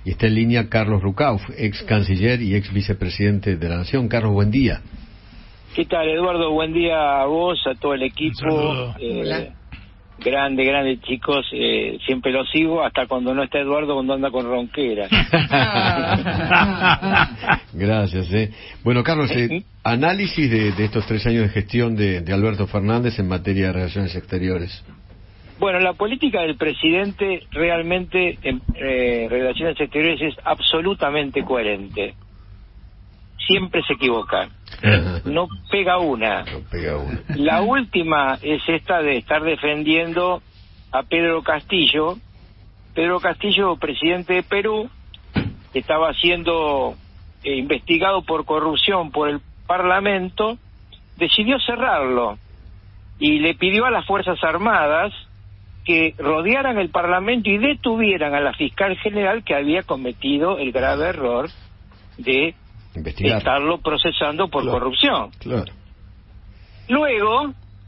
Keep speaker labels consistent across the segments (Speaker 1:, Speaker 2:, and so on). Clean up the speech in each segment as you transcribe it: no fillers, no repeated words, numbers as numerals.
Speaker 1: y está en línea Carlos Rucauf, ex canciller y ex vicepresidente de la Nación. Carlos, buen día.
Speaker 2: ¿Qué tal, Eduardo? Buen día a vos, a todo el equipo. Grande, chicos. Siempre lo sigo, hasta cuando no está Eduardo, cuando anda con ronquera.
Speaker 1: Gracias. Bueno, Carlos, análisis de estos 3 años de gestión de Alberto Fernández en materia de relaciones exteriores.
Speaker 2: Bueno, la política del presidente realmente en relaciones exteriores es absolutamente coherente. Siempre se equivoca. No pega una. La última es esta de estar defendiendo a Pedro Castillo. Pedro Castillo, presidente de Perú, que estaba siendo investigado por corrupción por el Parlamento, decidió cerrarlo y le pidió a las Fuerzas Armadas que rodearan el Parlamento y detuvieran a la fiscal general que había cometido el grave error de estarlo procesando por corrupción. Claro. Luego,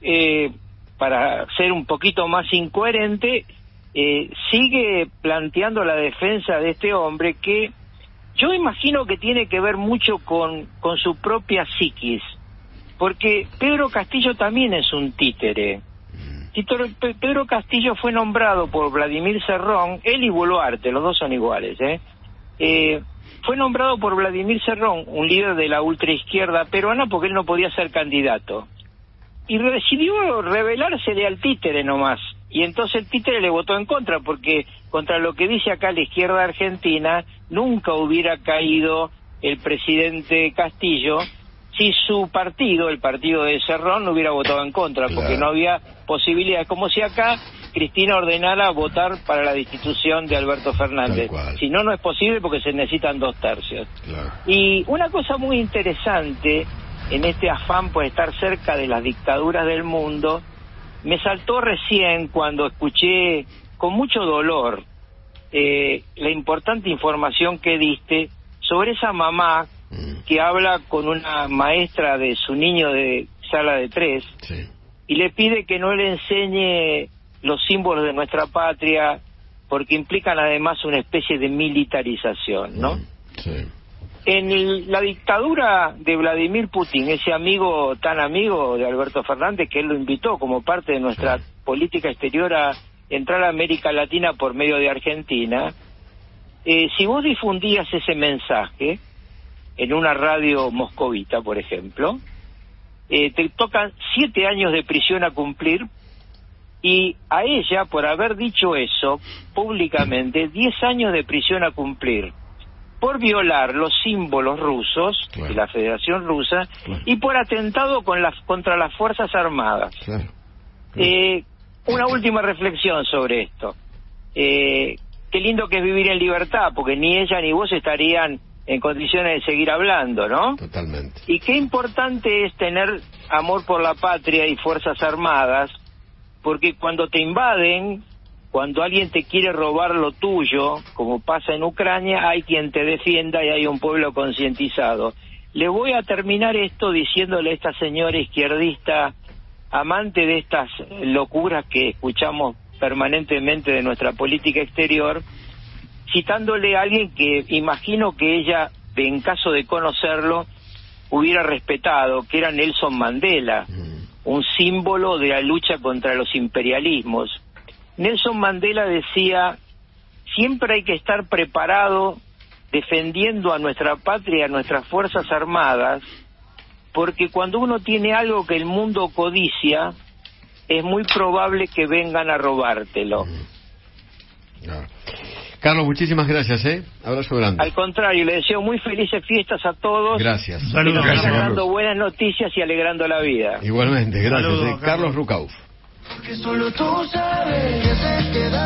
Speaker 2: para ser un poquito más incoherente, sigue planteando la defensa de este hombre que yo imagino que tiene que ver mucho con su propia psiquis, porque Pedro Castillo también es un títere. Pedro Castillo fue nombrado por Vladimir Cerrón, él y Boluarte, los dos son iguales, fue nombrado por Vladimir Cerrón, un líder de la ultraizquierda peruana, porque él no podía ser candidato. Y decidió rebelársele al títere nomás. Y entonces el títere le votó en contra, porque contra lo que dice acá la izquierda argentina, nunca hubiera caído el presidente Castillo si su partido, el partido de Cerrón, no hubiera votado en contra, porque no había posibilidad. Como si acá Cristina ordenara votar para la destitución de Alberto Fernández. Si no, no es posible porque se necesitan 2/3. Y una cosa muy interesante en este afán por estar cerca de las dictaduras del mundo, me saltó recién cuando escuché con mucho dolor la importante información que diste sobre esa mamá que habla con una maestra de su niño de sala de 3 y le pide que no le enseñe los símbolos de nuestra patria porque implican además una especie de militarización, ¿no? En la dictadura de Vladimir Putin, ese amigo tan amigo de Alberto Fernández, que él lo invitó como parte de nuestra política exterior a entrar a América Latina por medio de Argentina, si vos difundías ese mensaje en una radio moscovita, por ejemplo, te tocan 7 años de prisión a cumplir, y a ella, por haber dicho eso públicamente, 10 años de prisión a cumplir por violar los símbolos rusos de la Federación Rusa y por atentado contra las Fuerzas Armadas. Una última reflexión sobre esto. Qué lindo que es vivir en libertad, porque ni ella ni vos estarían en condiciones de seguir hablando, ¿no?
Speaker 1: Totalmente.
Speaker 2: Y qué importante es tener amor por la patria y Fuerzas Armadas, porque cuando te invaden, cuando alguien te quiere robar lo tuyo, como pasa en Ucrania, hay quien te defienda y hay un pueblo concientizado. Le voy a terminar esto diciéndole a esta señora izquierdista, amante de estas locuras que escuchamos permanentemente de nuestra política exterior, citándole a alguien que imagino que ella, en caso de conocerlo, hubiera respetado, que era Nelson Mandela, un símbolo de la lucha contra los imperialismos. Nelson Mandela decía: siempre hay que estar preparado defendiendo a nuestra patria y a nuestras Fuerzas Armadas, porque cuando uno tiene algo que el mundo codicia, es muy probable que vengan a robártelo.
Speaker 1: Carlos, muchísimas gracias, abrazo grande.
Speaker 2: Al contrario, le deseo muy felices fiestas a todos.
Speaker 1: Gracias.
Speaker 2: Saludos. Que nos sigan dando
Speaker 1: Carlos.
Speaker 2: buenas noticias y alegrando la vida.
Speaker 1: Igualmente, gracias.
Speaker 3: Saludos,
Speaker 1: Carlos Rucauf.
Speaker 4: Que solo tú sabes que se queda.